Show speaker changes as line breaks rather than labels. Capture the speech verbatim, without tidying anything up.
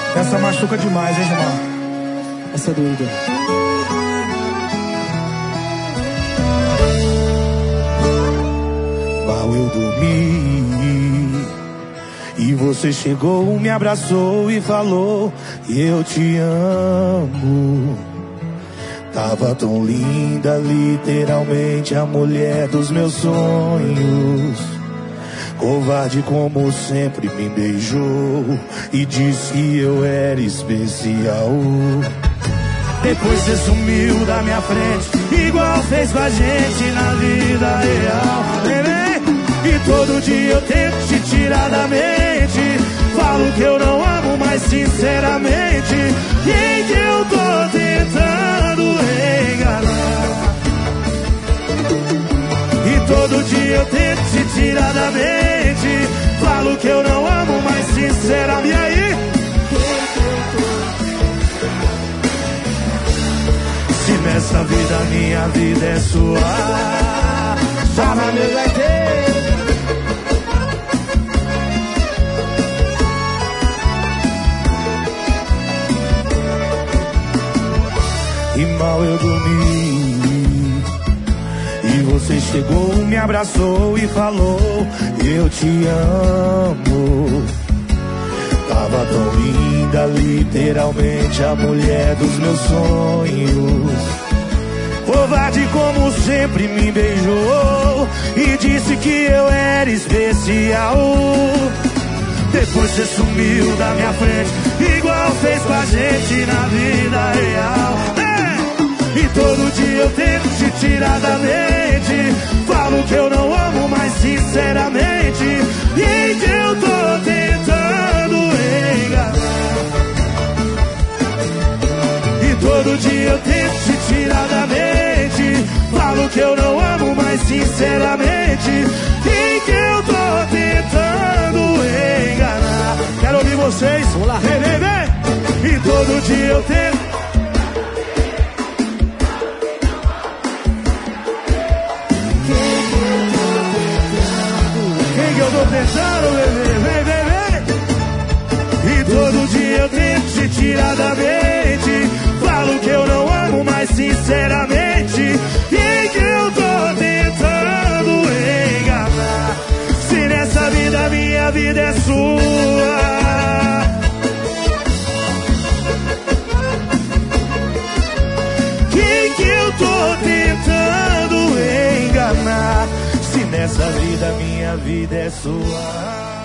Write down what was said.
Essa machuca demais, hein, irmão?
Essa é doida.
Mal eu dormi e você chegou, me abraçou e falou: eu te amo. Tava tão linda, literalmente a mulher dos meus sonhos. Covarde como sempre me beijou e disse que eu era especial. Depois você sumiu da minha frente, igual fez com a gente na vida real. E todo dia eu tento te tirar da mente. Falo que eu não amo, mas sinceramente, quem que eu tô tentando enganar? E todo dia eu tento te tirar da mente. Falo que eu não amo, mas sinceramente. E aí? Se nessa vida minha vida é sua, chama meu gaiteiro. E mal eu dormi e você chegou, me abraçou e falou: eu te amo. Tava tão linda, literalmente a mulher dos meus sonhos. Covarde como sempre me beijou e disse que eu era especial. Depois você sumiu da minha frente, igual fez com a gente na vida real. E todo dia eu tento te tirar da mente. Falo que eu não amo, mas sinceramente, quem que eu tô tentando enganar? E todo dia eu tento te tirar da mente. Falo que eu não amo, mas sinceramente, quem que eu tô tentando enganar? Quero ouvir vocês. Vamos lá, vem, vem, vem. E todo dia eu tento. Eu tô tentando, bebê, vem, vem, vem. E todo dia eu tento te tirar da mente. Falo que eu não amo, mas sinceramente, quem que eu tô tentando enganar? Se nessa vida minha vida é sua, quem que eu tô tentando enganar? Se nessa vida minha vida é sua.